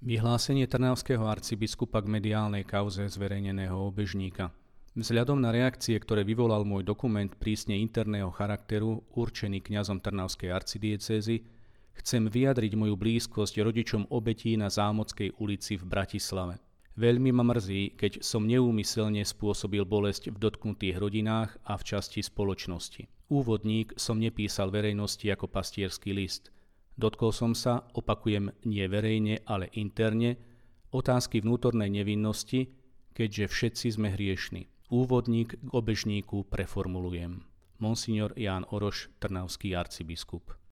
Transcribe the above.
Vyhlásenie trnavského arcibiskupa k mediálnej kauze zverejneného obežníka. Vzhľadom na reakcie, ktoré vyvolal môj dokument prísne interného charakteru, určený kňazom Trnavskej arcidiecézy, chcem vyjadriť moju blízkosť rodičom obetí na Zámockej ulici v Bratislave. Veľmi ma mrzí, keď som neúmyselne spôsobil bolesť v dotknutých rodinách a v časti spoločnosti. Úvodník som nepísal verejnosti ako pastierský list. Dotkol som sa, opakujem, nie verejne, ale interne, otázky vnútornej nevinnosti, keďže všetci sme hriešni. Úvodník k obežníku preformulujem. Monsignor Ján Oroš, trnavský arcibiskup.